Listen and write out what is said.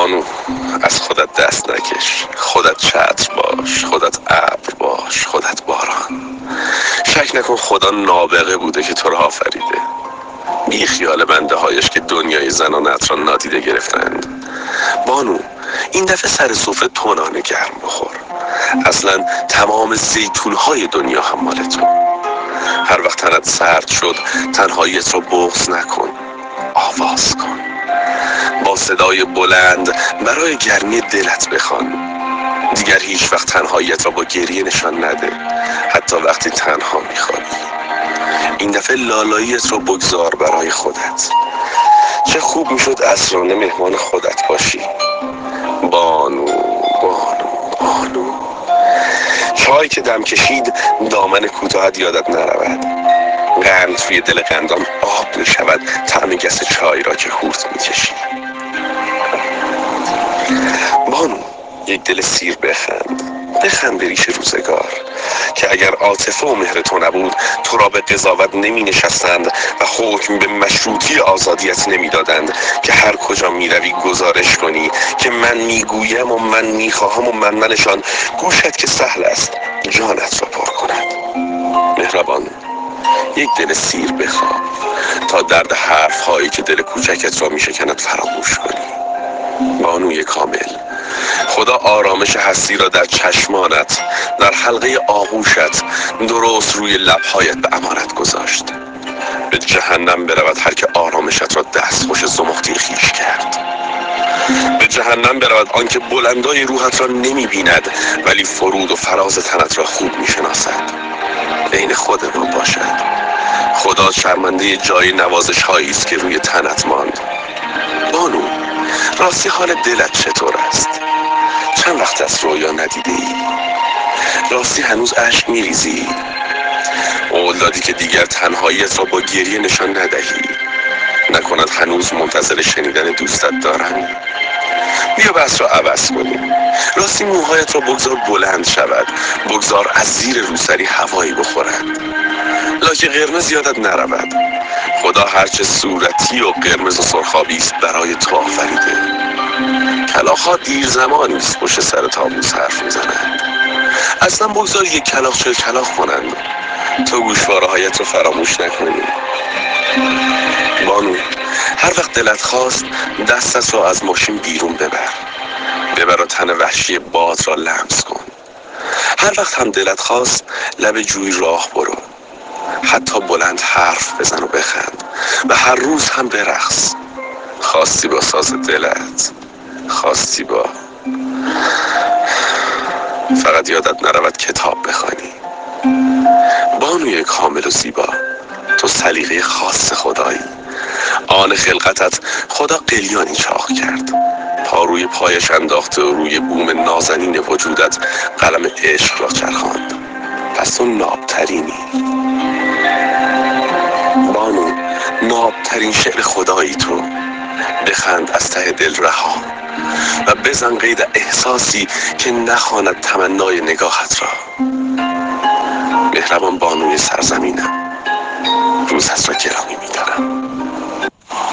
بانو، از خودت دست نکش. خودت چتر باش، خودت ابر باش، خودت باران. شک نکن خدا نابغه بوده که تو را آفریده. بی خیال بنده هایش که دنیای زنانت را نادیده گرفتند. بانو، این دفعه سر سفره تو نان گرم بخور. اصلا تمام زیتون های دنیا هم مال تو. هر وقت تنت سرد شد تنهاییت را بغض نکن، آواز کن. با صدای بلند برای گرمی دلت بخوان. دیگر هیچ وقت تنهاییت را با گریه نشان نده، حتی وقتی تنها میخوابی. این دفعه لالاییت را بگذار برای خودت. چه خوب میشد عصرانه مهمان خودت باشی. بانو، بانو، بانو. چای که دم کشید دامن کوتاهت یادت نرود. قند توی دل قندان آب می شود طعم گس چای را که هورت می کشی. بانو، یک دل سیر بخند به ریش روزگار که اگر عاطفه و مهر تو نبود تو را به قضاوت نمی نشستند و حکم به مشروطی آزادیت نمی دادند که هر کجا می روی گزارش کنی که من می گویم و من می خواهم و منشان. گوشت که سهل است جانت را پر کند. مهربان، یک دل سیر بخواه تا درد حرف هایی که دل کوچکت را می شکند فراموش کنی. بانوی کامل، خدا آرامش هستی را در چشمانت، در حلقه آغوشت، درست روی لبهایت به امانت گذاشت. به جهنم برود هر که آرامشت را دستخوش زمختی خویش کرد. به جهنم برود آنکه بلندای روحت را نمی بیند ولی فرود و فراز تنت را خوب می شناسد. بین خود ما باشد. خدا شرمنده جای نوازش هایی است که روی تنت ماند. بانو، راستی حال دلت چطور است؟ چند وقت از رویا ندیده ای؟ راستی هنوز اشک میریزی؟ قول دادی که دیگر تنهاییت را با گریه نشان ندهی. نکند هنوز منتظر شنیدن دوستت دارم؟ بیا بحث را عوض کنیم. راستی موهایت را بگذار بلند شود. بگذار از زیر روسری هوایی بخورند. لاک قرمز یادت نرود. خدا هرچه صورتی و قرمز و سرخابی است برای تو آفریده. کلاغ‌ها دیر زمانی است پشت سر طاووس حرف میزنند. اصلا بگذار یک کلاغ چه کلاغ کنند. تو گوشواره‌هایت رو فراموش نکنی. بانو، هر وقت دلت خواست دستت را از ماشین بیرون ببر و تن وحشی باد را لمس کن. هر وقت هم دلت خواست لب جوی راه برو. حتی بلند حرف بزن و بخند و هر روز هم برقص. خواستی با ساز دلت، خواستی با فقط یادت نرود کتاب بخوانی. بانوی کامل و زیبا، تو سلیقه خاص خدایی. آن خلقتت خدا قلیانی چاق کرد. پا روی پایش انداخته و روی بوم نازنین وجودت قلم عشق را چرخاند. پس تو نابترینی. بانو، نابترین شعر خدایی تو. بخند از ته دل رها و بزن قید احساسی که نخواند تمنای نگاهت را. مهربان بانوی سرزمینم، روزت را گرامی می‌دارم.